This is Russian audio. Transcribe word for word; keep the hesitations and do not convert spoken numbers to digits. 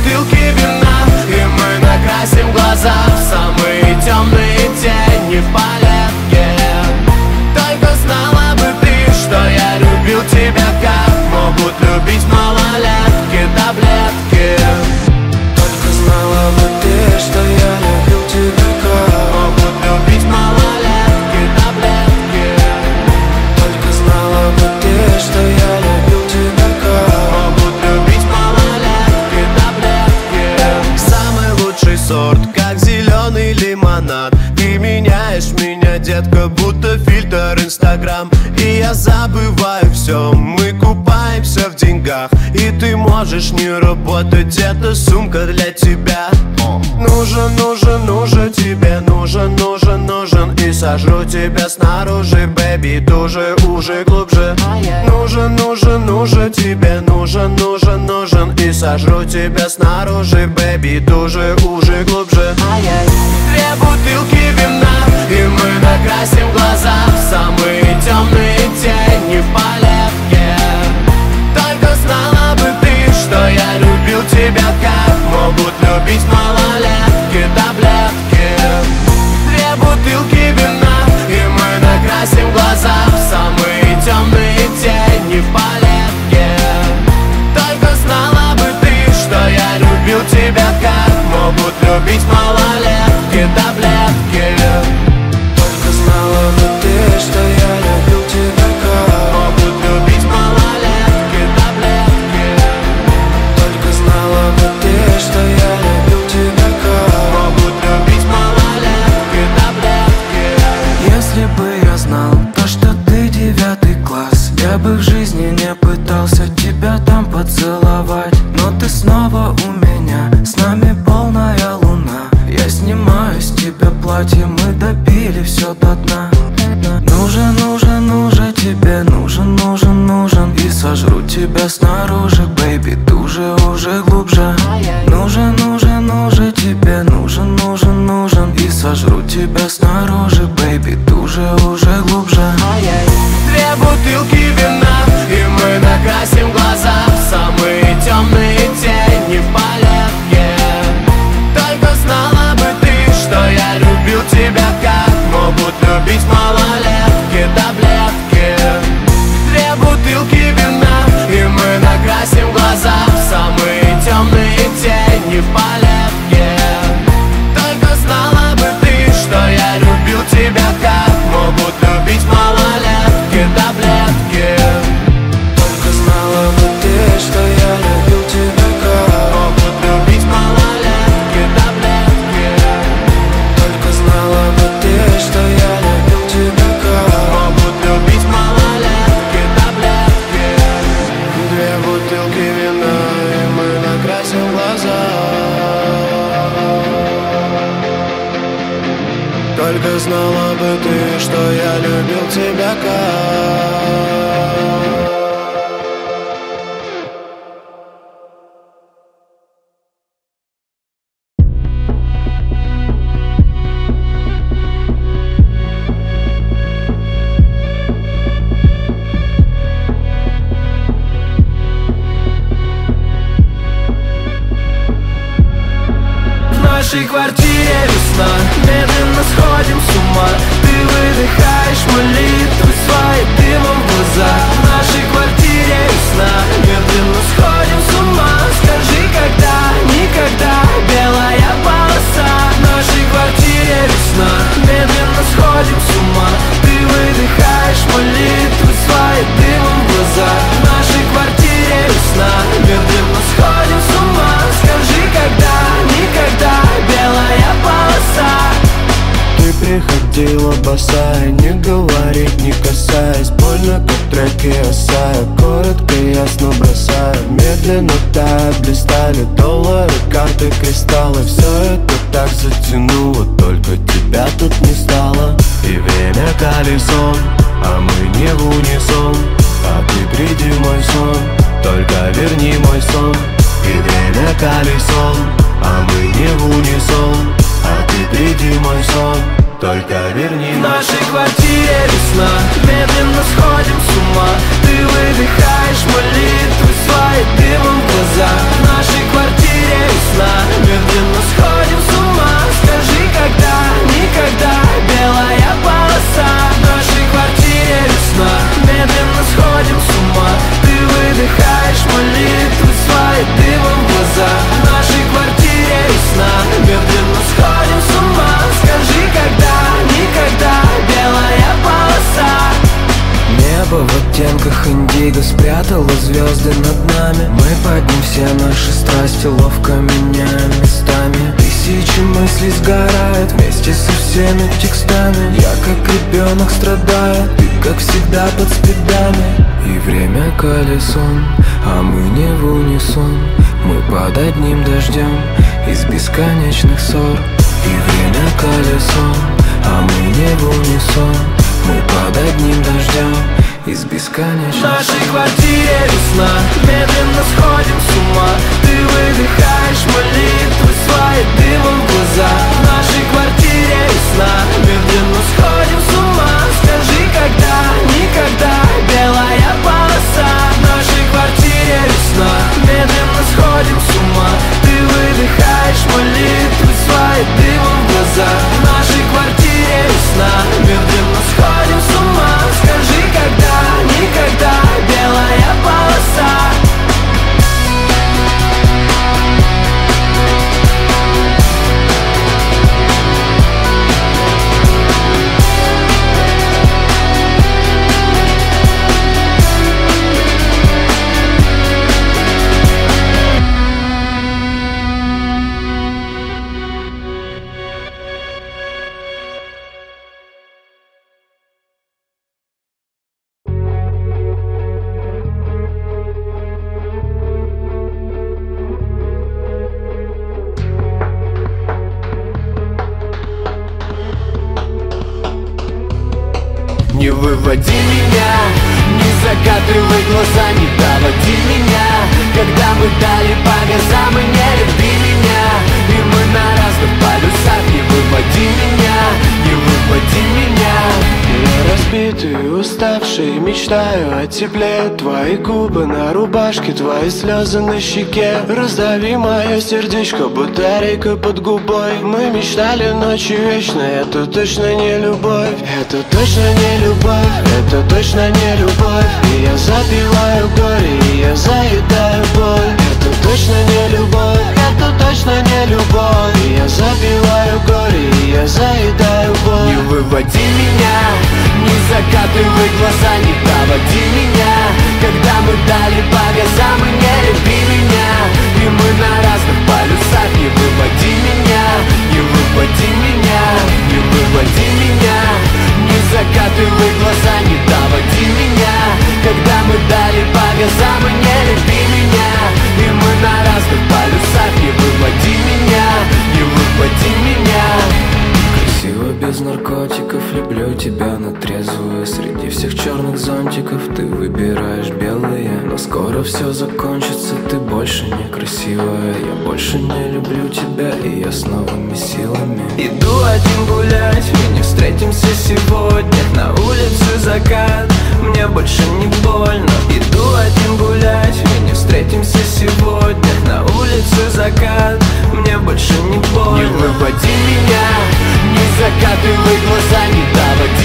бутылки вина, и мы накрасим глаза в самые темные тени в палетке. Только знала бы ты, что я любил тебя, как могут любить малолетки таблетки. Только знала бы ты, что я любил тебя, как могут любить малолетки таблетки. Только знала бы ты, что я любил тебя, как могут любить малолетки таблетки. Самый лучший сорт, как зеленый лимонад. Ты меняешь меня, детка, будто фильтр Инстаграм. И я забываю все, мы купаемся в деньгах. И ты можешь не работать, это сумка для тебя. Нужен, нужен, нужен тебе, нужен, нужен, нужен. И сожру тебя снаружи, бэби, туже, уже, глубже. Нужен, нужен, нужен тебе, нужен, нужен, нужен. И сожру тебя снаружи, бэби, туже, уже, глубже. Две бутылки вина, и мы накрасим глаза в самые темные тени в палетке. Только знала бы ты, что я любил тебя, как могут любить малолетки таблетки. Две бутылки вина, и мы накрасим глаза в самые темные тени в палетке. Только знала бы ты, что я любил тебя, как могут любить малолетки таблетки. Только знала бы ты, что я любил тебя, как могут любить малолетки таблетки. Только знала бы ты, что я любил тебя, как могут любить малолетки таблетки. Если бы я знал то, что ты девятый класс, я бы в жизни не пытался тебя там поцеловать. Но ты снова у меня, с нами полная луна. Я снимаю с тебя платье, мы допили все до дна. Нужен, нужен, нужен тебе, нужен, нужен, нужен. И сожру тебя снаружи, бэйби, туже, уже, глубже. Нужен, нужен, нужен тебе, нужен, нужен, нужен. И сожру тебя снаружи, бэйби, туже, уже, глубже. Две бутылки вина, и мы накрасим глаза в самые темные тени в палетке. Только знала бы ты, что я любил тебя, как могут любить малолетки таблетки. Две бутылки вина, и мы накрасим глаза в самые темные тени в палетке. Только знала бы ты, что я любил тебя, как могут любить малолетки таблетки. Только знала бы ты, что я любил тебя, как могут любить малолетки таблетки. Только знала бы ты, что я любил тебя, как могут любить малолетки таблетки. Две бутылки вина, и мы накрасим глаза. Только знала бы ты, что я любил тебя, как В нашей квартире весна, медленно сходим с ума. Ты выдыхаешь молитвы свои дымом в глаза. В нашей квартире весна, медленно сходим с ума. Скажи, когда, никогда, белая полоса. В нашей квартире весна, медленно сходим с ума. Ты выдыхаешь молитвы свои дымом в глаза. В нашей квартире весна, медленно сходим с ума. Скажи, когда, никогда, белая полоса. Ты приходила босая, не говорить, не касаясь. Больно, как треки осая, коротко, ясно бросая. Медленно тая, блистали доллары, карты, кристаллы. Все это так затянуло, только тебя тут не стало. И время колесом, а мы не в унисон. А ты приди в мой сон, только верни мой сон. И время колесом, а мы не в унисон. А ты приди в мой сон, только верни. В нашей квартире весна, медленно сходим с ума. Ты выдыхаешь молитвы свои дымом в глаза. В нашей квартире весна, медленно сходим с ума. Скажи, когда, никогда, белая полоса. В нашей квартире весна, медленно сходим с ума. Ты выдыхаешь молитвы свои дымом в глаза. В нашей квартире весна, медленно сходим с ума. Скажи, когда, никогда, белая полоса. Небо в оттенках индиго спрятало звезды над нами. Мы под ним все наши страсти ловко меняем местами. Тысячи мыслей сгорают вместе со всеми текстами. Я как ребенок страдаю, ты как всегда под спидами. И время колесом, а мы не в унисон. Мы под одним дождем из бесконечных ссор. И время колесом, а мы не в унисон. Мы под одним дождем из бесконечных. В нашей квартире весна, медленно сходим с ума. Ты выдыхаешь молитвы свои дымом в глаза. В нашей квартире весна, медленно сходим с ума. Скажи, когда, никогда, белая полоса. В нашей квартире весна, медленно сходим с ума. Ты выдыхаешь молитвы свои дымом в глаза. В нашей квартире весна, медленно сходим с ума. Скажи, когда, никогда, белая полоса. Не выводи меня, не закатывай глаза, не доводи меня. Когда мы дали по газам и не люби меня, и мы на разных полюсах. Не выводи меня, не выводи меня. Я разбитый, уставший, мечтаю о тепле. Твои губы на рубашке, твои слезы на щеке. Раздави мое сердечко батарейкой под губой. Мы мечтали ночью вечной, это точно не любовь. Это точно не любовь, это точно не любовь. И я запиваю горе, и я заедаю боль. Это точно не любовь, это точно не любовь. И я запиваю горе, и я заедаю боль. Не выводи меня, не закатывай глаза, не доводи меня. Когда мы дали по газам и не люби меня, и мы на разных полюсах. Не выводи меня, не выводи меня, не выводи меня. Не закатывай глаза, не доводи меня. Когда мы дали по газам и не люби меня, и мы на разных полюсах. Не выводи меня, не выводи меня. Красиво без наркотиков, люблю тебя на трезвую. Среди всех черных зонтиков ты выбираешь белые. Но скоро все закончится, ты больше не красивая. Я больше не люблю тебя, и я с новыми силами иду один гулять, мы не встретимся сегодня. На улице закат, мне больше не больно. Иду один гулять, мы не встретимся сегодня. На улице закат, мне больше не больно. Не выводи меня, не закатывай глаза, не доводи